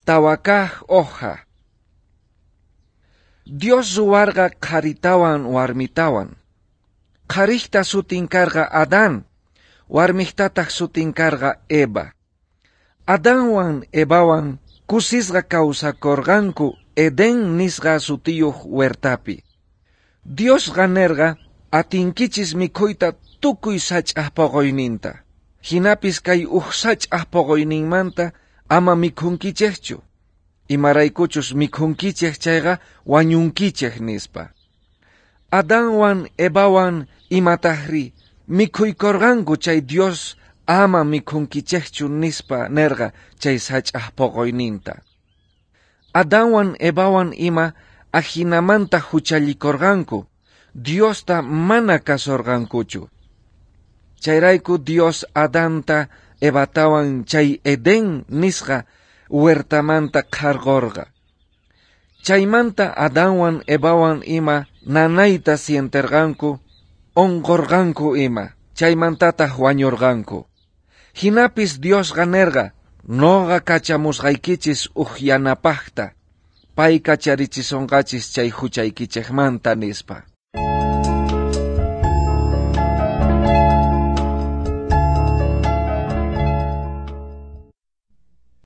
tawakaj hoja. Dios ruwarqa qharitawan warmitawan. Qharikta sutinkarqa Adán, warmiktataq sutinkarqa Eva. Adánwan Evawan kusisqa kawsakurqanku Edén nisqa sutiyuq huertapi. Dios nerqa atinkichis mikhuyta tukuy sach'aq poqoyninta. Hinapis kay sach'aq poqoyninmanta ama mikhunkichikchu. Imaraykuchus mikhunkichik chayqa wañunkichik nispa. Adánwan Evawan imataqri mikhuykurqanku chay Dios ama mikhunkichikchu nispa nerqa chay sach'aq poqoyninta. Adánwan Evawan ima ajinamanta huchallikurqanku, Diosta mana kasurqankuchu. Chayrayku Dios Adanta Evatawan chay Edén nisqa huertamanta qarqurqa. Chaymanta Adánwan Evawan ima nanayta sienterqanku, onqurqanku ima, chaymantataq wañurqanku. Hinapis Dios nerqa, noqa kachamusqaykichis yanapaqta, pay kacharichisunqachis chay huchaykichikmanta nispa.